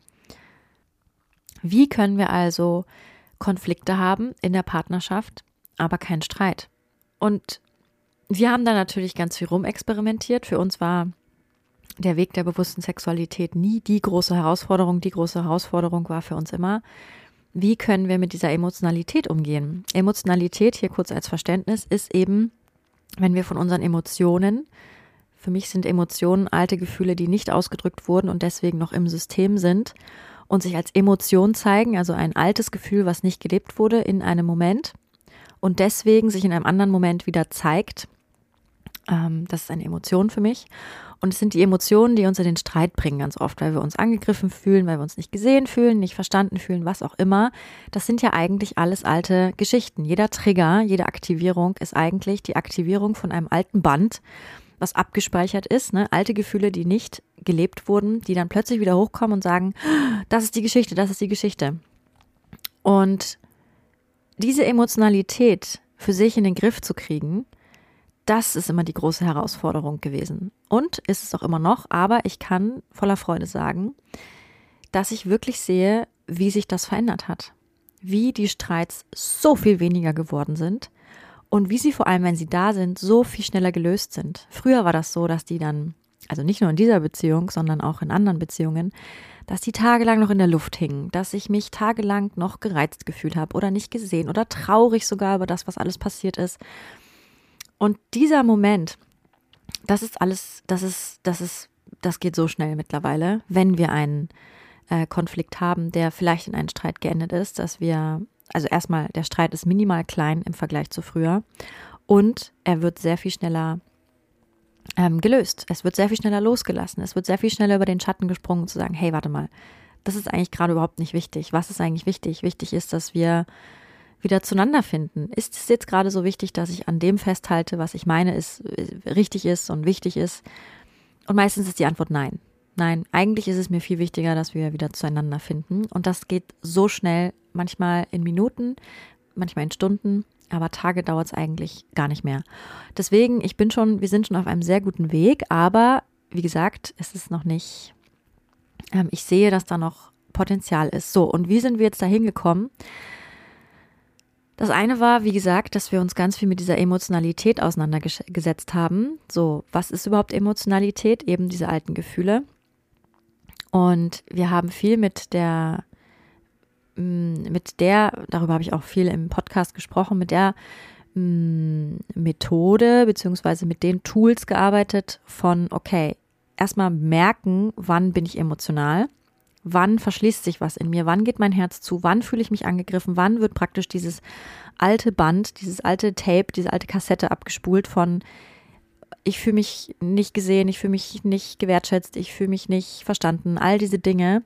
Wie können wir also Konflikte haben in der Partnerschaft, aber keinen Streit? Und wir haben da natürlich ganz viel rumexperimentiert. Für uns war der Weg der bewussten Sexualität nie die große Herausforderung. Die große Herausforderung war für uns immer, wie können wir mit dieser Emotionalität umgehen? Emotionalität, hier kurz als Verständnis, ist eben, wenn wir von unseren Emotionen, für mich sind Emotionen alte Gefühle, die nicht ausgedrückt wurden und deswegen noch im System sind und sich als Emotion zeigen, also ein altes Gefühl, was nicht gelebt wurde in einem Moment und deswegen sich in einem anderen Moment wieder zeigt. Ähm, das ist eine Emotion für mich. Und es sind die Emotionen, die uns in den Streit bringen ganz oft, weil wir uns angegriffen fühlen, weil wir uns nicht gesehen fühlen, nicht verstanden fühlen, was auch immer. Das sind ja eigentlich alles alte Geschichten. Jeder Trigger, jede Aktivierung ist eigentlich die Aktivierung von einem alten Band, was abgespeichert ist. Ne? Alte Gefühle, die nicht gelebt wurden, die dann plötzlich wieder hochkommen und sagen, das ist die Geschichte, das ist die Geschichte. Und diese Emotionalität für sich in den Griff zu kriegen, das ist immer die große Herausforderung gewesen. Und ist es auch immer noch, aber ich kann voller Freude sagen, dass ich wirklich sehe, wie sich das verändert hat. Wie die Streits so viel weniger geworden sind und wie sie vor allem, wenn sie da sind, so viel schneller gelöst sind. Früher war das so, dass die dann, also nicht nur in dieser Beziehung, sondern auch in anderen Beziehungen, dass die tagelang noch in der Luft hingen, dass ich mich tagelang noch gereizt gefühlt habe oder nicht gesehen oder traurig sogar über das, was alles passiert ist. Und dieser Moment, das ist alles, das ist, das ist, das geht so schnell mittlerweile, wenn wir einen äh, Konflikt haben, der vielleicht in einen Streit geendet ist, dass wir, also erstmal, der Streit ist minimal klein im Vergleich zu früher und er wird sehr viel schneller ähm, gelöst. Es wird sehr viel schneller losgelassen. Es wird sehr viel schneller über den Schatten gesprungen, zu sagen, hey, warte mal, das ist eigentlich gerade überhaupt nicht wichtig. Was ist eigentlich wichtig? Wichtig ist, dass wir wieder zueinander finden. Ist es jetzt gerade so wichtig, dass ich an dem festhalte, was ich meine, ist richtig ist und wichtig ist? Und meistens ist die Antwort nein. Nein, eigentlich ist es mir viel wichtiger, dass wir wieder zueinander finden. Und das geht so schnell, manchmal in Minuten, manchmal in Stunden, aber Tage dauert es eigentlich gar nicht mehr. Deswegen, ich bin schon, wir sind schon auf einem sehr guten Weg, aber wie gesagt, es ist noch nicht, ähm, ich sehe, dass da noch Potenzial ist. So, und wie sind wir jetzt da hingekommen? Das eine war, wie gesagt, dass wir uns ganz viel mit dieser Emotionalität auseinandergesetzt haben. So, was ist überhaupt Emotionalität? Eben diese alten Gefühle. Und wir haben viel mit der, mit der, darüber habe ich auch viel im Podcast gesprochen, mit der Methode beziehungsweise mit den Tools gearbeitet von, okay, erstmal merken, wann bin ich emotional. Wann verschließt sich was in mir? Wann geht mein Herz zu? Wann fühle ich mich angegriffen? Wann wird praktisch dieses alte Band, dieses alte Tape, diese alte Kassette abgespult von ich fühle mich nicht gesehen, ich fühle mich nicht gewertschätzt, ich fühle mich nicht verstanden, all diese Dinge.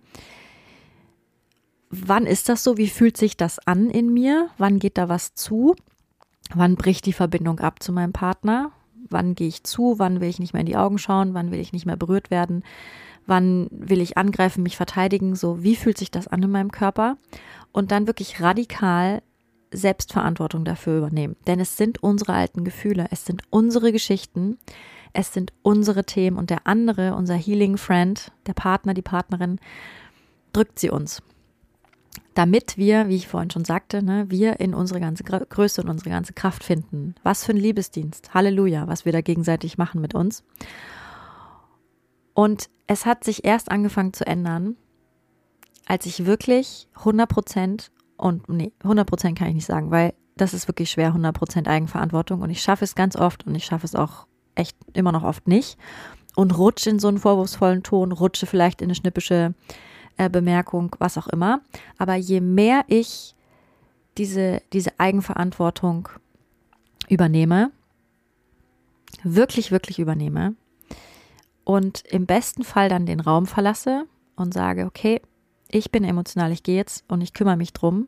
Wann ist das so? Wie fühlt sich das an in mir? Wann geht da was zu? Wann bricht die Verbindung ab zu meinem Partner? Wann gehe ich zu? Wann will ich nicht mehr in die Augen schauen? Wann will ich nicht mehr berührt werden? wann will ich angreifen, mich verteidigen, so wie fühlt sich das an in meinem Körper und dann wirklich radikal Selbstverantwortung dafür übernehmen. Denn es sind unsere alten Gefühle, es sind unsere Geschichten, es sind unsere Themen und der andere, unser Healing Friend, der Partner, die Partnerin, drückt sie uns. Damit wir, wie ich vorhin schon sagte, ne, wir in unsere ganze Größe und unsere ganze Kraft finden. Was für ein Liebesdienst, Halleluja, was wir da gegenseitig machen mit uns. Und es hat sich erst angefangen zu ändern, als ich wirklich hundert Prozent, und nee, hundert Prozent kann ich nicht sagen, weil das ist wirklich schwer, hundert Prozent Eigenverantwortung und ich schaffe es ganz oft und ich schaffe es auch echt immer noch oft nicht und rutsche in so einen vorwurfsvollen Ton, rutsche vielleicht in eine schnippische äh, Bemerkung, was auch immer. Aber je mehr ich diese, diese Eigenverantwortung übernehme, wirklich, wirklich übernehme und im besten Fall dann den Raum verlasse und sage, okay, ich bin emotional, ich gehe jetzt und ich kümmere mich drum.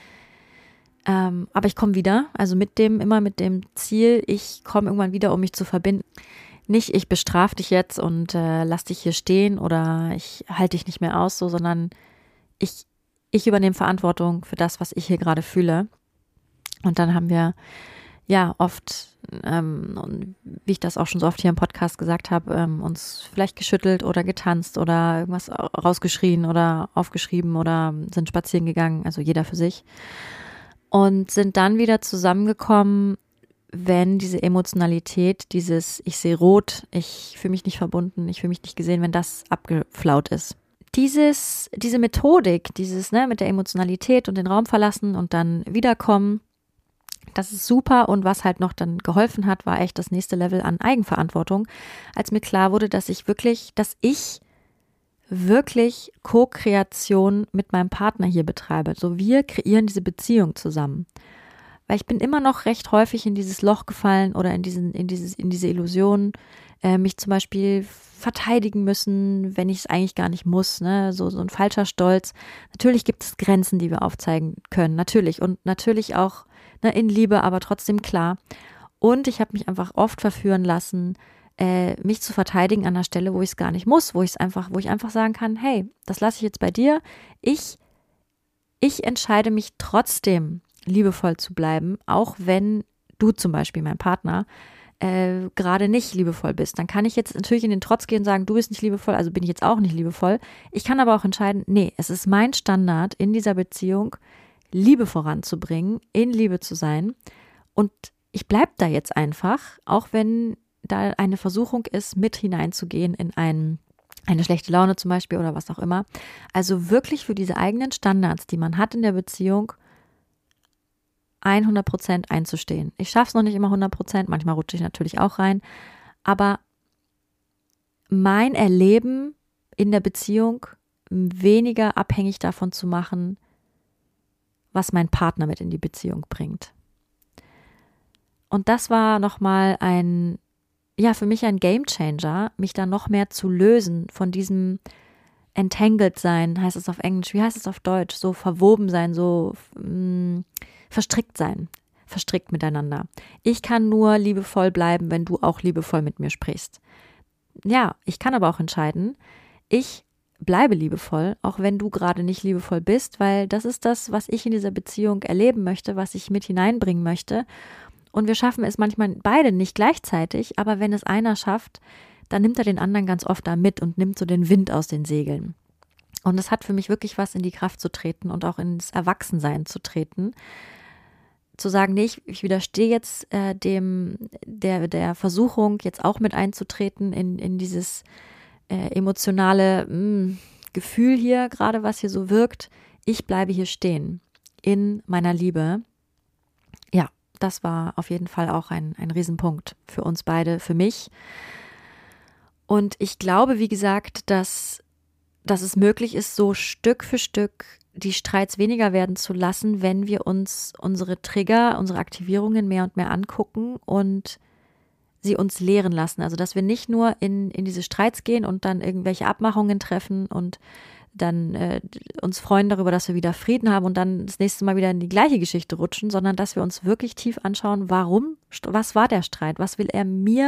Ähm, aber ich komme wieder, also mit dem, immer mit dem Ziel, ich komme irgendwann wieder, um mich zu verbinden. Nicht, ich bestrafe dich jetzt und äh, lass dich hier stehen oder ich halte dich nicht mehr aus, so, sondern ich, ich übernehme Verantwortung für das, was ich hier gerade fühle. Und dann haben wir ja oft, ähm, und wie ich das auch schon so oft hier im Podcast gesagt habe, ähm, uns vielleicht geschüttelt oder getanzt oder irgendwas rausgeschrien oder aufgeschrieben oder sind spazieren gegangen, also jeder für sich. Und sind dann wieder zusammengekommen, wenn diese Emotionalität, dieses ich sehe rot, ich fühle mich nicht verbunden, ich fühle mich nicht gesehen, wenn das abgeflaut ist. Dieses, diese Methodik, dieses ne, mit der Emotionalität und den Raum verlassen und dann wiederkommen, das ist super und was halt noch dann geholfen hat, war echt das nächste Level an Eigenverantwortung, als mir klar wurde, dass ich wirklich, dass ich wirklich Co-Kreation mit meinem Partner hier betreibe. So wir kreieren diese Beziehung zusammen. Weil ich bin immer noch recht häufig in dieses Loch gefallen oder in diesen, in dieses, in diese Illusion, äh, mich zum Beispiel verteidigen müssen, wenn ich es eigentlich gar nicht muss, ne? So, so ein falscher Stolz. Natürlich gibt es Grenzen, die wir aufzeigen können, natürlich. Und natürlich auch ne, in Liebe, aber trotzdem klar. Und ich habe mich einfach oft verführen lassen, äh, mich zu verteidigen an einer Stelle, wo ich es gar nicht muss, wo ich es einfach, wo ich einfach sagen kann, hey, das lasse ich jetzt bei dir. Ich, ich entscheide mich trotzdem, liebevoll zu bleiben, auch wenn du zum Beispiel, mein Partner, äh, gerade nicht liebevoll bist. Dann kann ich jetzt natürlich in den Trotz gehen und sagen, du bist nicht liebevoll, also bin ich jetzt auch nicht liebevoll. Ich kann aber auch entscheiden, nee, es ist mein Standard in dieser Beziehung, Liebe voranzubringen, in Liebe zu sein und ich bleibe da jetzt einfach, auch wenn da eine Versuchung ist, mit hineinzugehen in einen, eine schlechte Laune zum Beispiel oder was auch immer. Also wirklich für diese eigenen Standards, die man hat in der Beziehung, hundert Prozent einzustehen. Ich schaffe es noch nicht immer hundert Prozent, manchmal rutsche ich natürlich auch rein, aber mein Erleben in der Beziehung weniger abhängig davon zu machen, was mein Partner mit in die Beziehung bringt. Und das war nochmal ein, ja, für mich ein Gamechanger, mich da noch mehr zu lösen von diesem entangled sein, heißt es auf Englisch, wie heißt es auf Deutsch, so verwoben sein, so mh, verstrickt sein, verstrickt miteinander. Ich kann nur liebevoll bleiben, wenn du auch liebevoll mit mir sprichst. Ja, ich kann aber auch entscheiden, ich bleibe liebevoll, auch wenn du gerade nicht liebevoll bist, weil das ist das, was ich in dieser Beziehung erleben möchte, was ich mit hineinbringen möchte. Und wir schaffen es manchmal beide nicht gleichzeitig, aber wenn es einer schafft, dann nimmt er den anderen ganz oft da mit und nimmt so den Wind aus den Segeln. Und es hat für mich wirklich was, in die Kraft zu treten und auch ins Erwachsensein zu treten. Zu sagen, nee, ich, ich widerstehe jetzt äh, dem, der, der Versuchung, jetzt auch mit einzutreten in, in dieses äh, emotionale mh, Gefühl hier, gerade was hier so wirkt. Ich bleibe hier stehen in meiner Liebe. Ja, das war auf jeden Fall auch ein, ein Riesenpunkt für uns beide, für mich. Und ich glaube, wie gesagt, dass, dass es möglich ist, so Stück für Stück die Streits weniger werden zu lassen, wenn wir uns unsere Trigger, unsere Aktivierungen mehr und mehr angucken und sie uns lehren lassen. Also, dass wir nicht nur in, in diese Streits gehen und dann irgendwelche Abmachungen treffen und dann äh, uns freuen darüber, dass wir wieder Frieden haben und dann das nächste Mal wieder in die gleiche Geschichte rutschen, sondern dass wir uns wirklich tief anschauen, warum, was war der Streit, was will er mir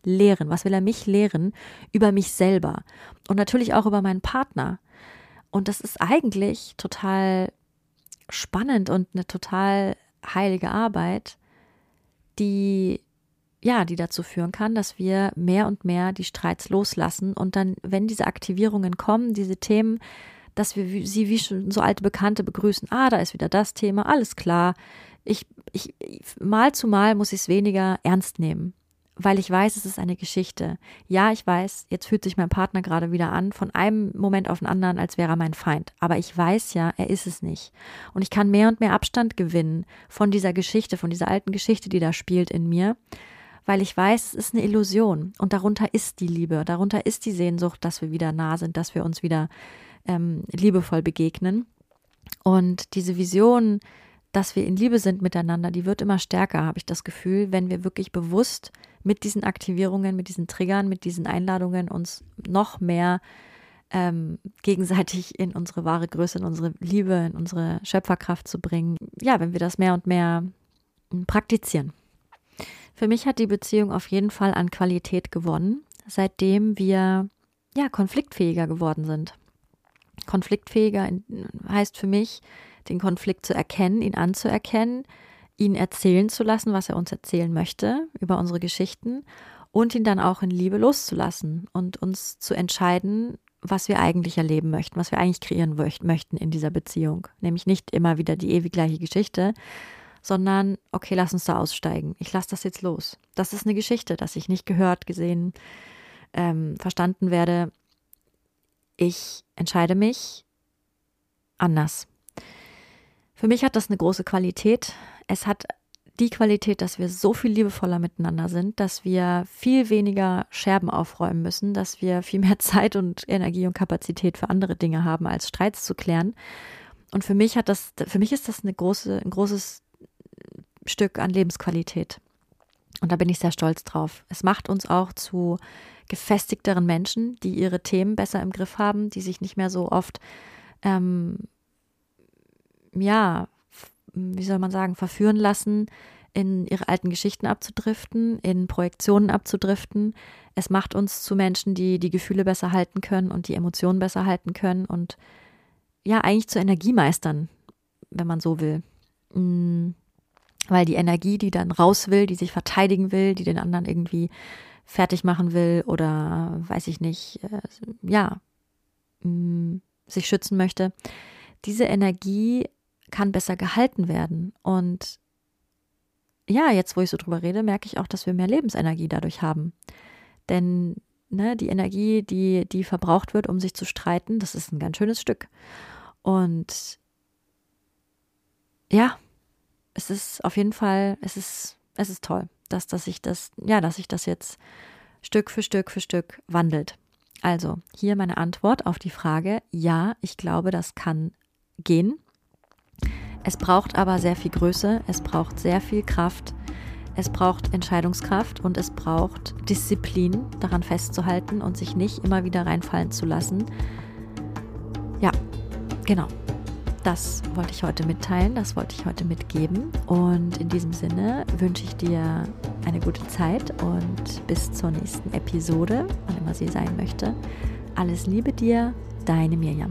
lehren? Was will er mich lehren über mich selber? Und natürlich auch über meinen Partner. Und das ist eigentlich total spannend und eine total heilige Arbeit, die, ja, die dazu führen kann, dass wir mehr und mehr die Streits loslassen und dann, wenn diese Aktivierungen kommen, diese Themen, dass wir sie wie schon so alte Bekannte begrüßen. Ah, da ist wieder das Thema, alles klar. Ich, ich, mal zu mal muss ich es weniger ernst nehmen, weil ich weiß, es ist eine Geschichte. Ja, ich weiß, jetzt fühlt sich mein Partner gerade wieder an, von einem Moment auf den anderen, als wäre er mein Feind. Aber ich weiß ja, er ist es nicht. Und ich kann mehr und mehr Abstand gewinnen von dieser Geschichte, von dieser alten Geschichte, die da spielt in mir, weil ich weiß, es ist eine Illusion. Und darunter ist die Liebe, darunter ist die Sehnsucht, dass wir wieder nah sind, dass wir uns wieder ähm, liebevoll begegnen. Und diese Vision, dass wir in Liebe sind miteinander, die wird immer stärker, habe ich das Gefühl, wenn wir wirklich bewusst mit diesen Aktivierungen, mit diesen Triggern, mit diesen Einladungen uns noch mehr ähm, gegenseitig in unsere wahre Größe, in unsere Liebe, in unsere Schöpferkraft zu bringen. Ja, wenn wir das mehr und mehr praktizieren. Für mich hat die Beziehung auf jeden Fall an Qualität gewonnen, seitdem wir ja konfliktfähiger geworden sind. Konfliktfähiger heißt für mich, den Konflikt zu erkennen, ihn anzuerkennen, ihn erzählen zu lassen, was er uns erzählen möchte über unsere Geschichten und ihn dann auch in Liebe loszulassen und uns zu entscheiden, was wir eigentlich erleben möchten, was wir eigentlich kreieren möchten in dieser Beziehung. Nämlich nicht immer wieder die ewig gleiche Geschichte, sondern okay, lass uns da aussteigen. Ich lasse das jetzt los. Das ist eine Geschichte, dass ich nicht gehört, gesehen, ähm, verstanden werde. Ich entscheide mich anders. Für mich hat das eine große Qualität. Es hat die Qualität, dass wir so viel liebevoller miteinander sind, dass wir viel weniger Scherben aufräumen müssen, dass wir viel mehr Zeit und Energie und Kapazität für andere Dinge haben, als Streits zu klären. Und für mich hat das, für mich ist das eine große, ein großes Stück an Lebensqualität. Und da bin ich sehr stolz drauf. Es macht uns auch zu gefestigteren Menschen, die ihre Themen besser im Griff haben, die sich nicht mehr so oft ähm, ja, wie soll man sagen, verführen lassen, in ihre alten Geschichten abzudriften, in Projektionen abzudriften. Es macht uns zu Menschen, die die Gefühle besser halten können und die Emotionen besser halten können und ja, eigentlich zu Energiemeistern, wenn man so will. Weil die Energie, die dann raus will, die sich verteidigen will, die den anderen irgendwie fertig machen will oder, weiß ich nicht, ja, sich schützen möchte, diese Energie kann besser gehalten werden. Und ja, jetzt, wo ich so drüber rede, merke ich auch, dass wir mehr Lebensenergie dadurch haben. Denn ne, die Energie, die, die verbraucht wird, um sich zu streiten, das ist ein ganz schönes Stück. Und ja, es ist auf jeden Fall, es ist, es ist toll, dass, dass sich das, ja, dass sich das jetzt Stück für Stück für Stück wandelt. Also, hier meine Antwort auf die Frage, ja, ich glaube, das kann gehen. Es braucht aber sehr viel Größe, es braucht sehr viel Kraft, es braucht Entscheidungskraft und es braucht Disziplin, daran festzuhalten und sich nicht immer wieder reinfallen zu lassen. Ja, genau. Das wollte ich heute mitteilen, das wollte ich heute mitgeben. Und in diesem Sinne wünsche ich dir eine gute Zeit und bis zur nächsten Episode, wann immer sie sein möchte. Alles Liebe dir, deine Mirjam.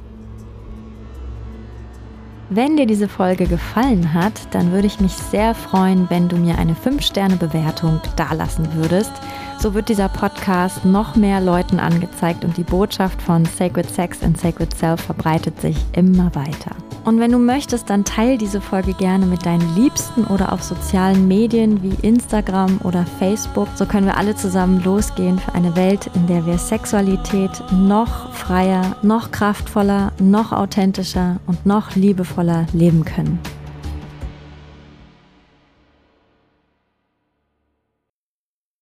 Wenn dir diese Folge gefallen hat, dann würde ich mich sehr freuen, wenn du mir eine fünf Sterne Bewertung dalassen würdest. So wird dieser Podcast noch mehr Leuten angezeigt und die Botschaft von Sacred Sex and Sacred Self verbreitet sich immer weiter. Und wenn du möchtest, dann teile diese Folge gerne mit deinen Liebsten oder auf sozialen Medien wie Instagram oder Facebook. So können wir alle zusammen losgehen für eine Welt, in der wir Sexualität noch freier, noch kraftvoller, noch authentischer und noch liebevoller leben können.